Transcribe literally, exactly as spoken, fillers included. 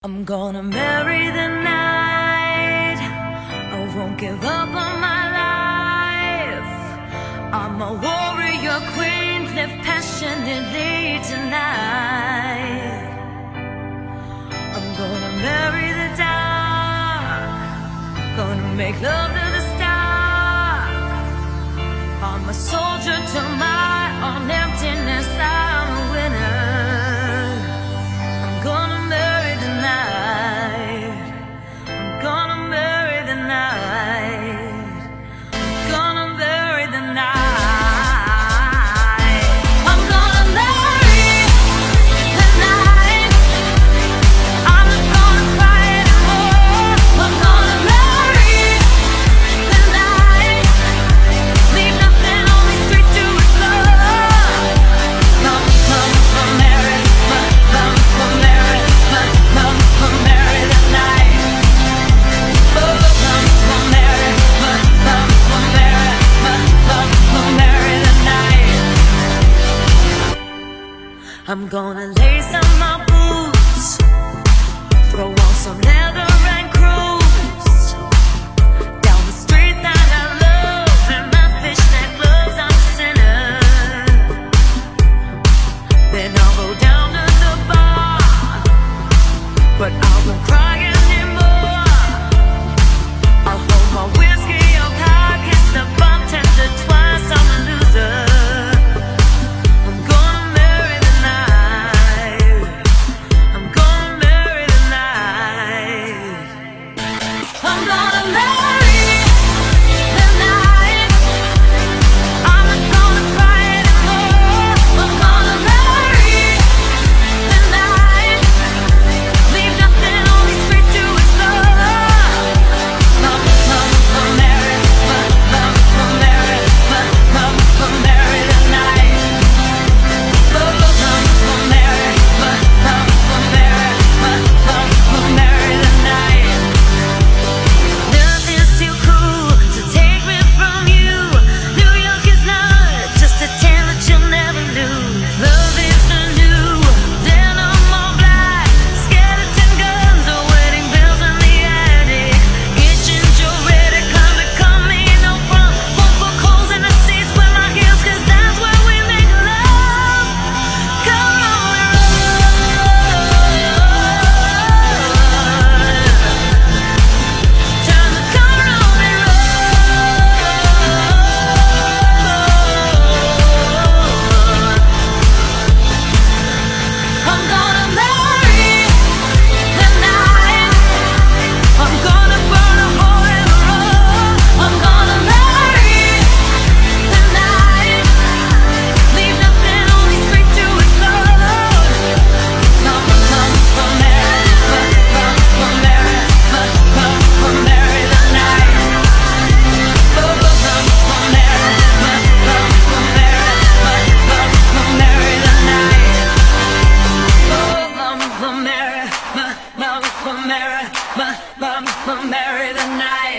I'm gonna marry the night. I won't give up on my life. I'm a warrior queen, live passionately tonight. I'm gonna marry the dark, gonna make love to the stark. I'm a soldier to my own emptiness, I'm a winner. I'm gonna marry the night. I'm gonna marry the night. I'm gonna marry the night. I'm gonna marry the night. I'm not gonna cry anymore. I'm gonna marry the night. Leave nothing on the street to explore. Come, come, come, marry, come, come, come, marry, come, come, come, marry the night. Oh, come, come, marry, come, come, come, marry, come, come, come, marry the night. I'm gonna lace up my boots, throw on some leather and cruise down the street that I love. In my fishnet gloves, I'm a sinner. Then I'll go down to the bar, but I won't cry anymore. I'll hold my whiskey up high, kiss the bartender twice, I'm a loser. I'm gonna marry the night. I'm gonna marry the night. I'm gonna marry the night. I'm not gonna cry anymore. I'm gonna marry the night. Leave nothing on the street to explore. Come, come, come, marry, come, come, come, marry, come, come, come, marry the night. Oh, come, come, marry, come, come, come, marry, come, come, come, marry the night. Nothing's too cool to take me from you. New York is not just a town that you'll never lose. Love is the new denim all black. Skeleton guns or wedding bells in the attic. Kitchen Joe ready, come to come me no front. Won't put holes in the seats with my heels, 'cause that's where we make love. Come on, turn the car on and I'm gonna marry the night. I'm gonna burn a hole in the road. I'm gonna marry the night. Leave nothing on the street to explode. Come, come, come, marry, come, come, come, marry, come, come, come, marry the night. Oh, come, come, marry, come, come, come, marry, come, come, come, marry the night. Oh, come, come, marry, come, come, come, marry, come, come, come, marry the night.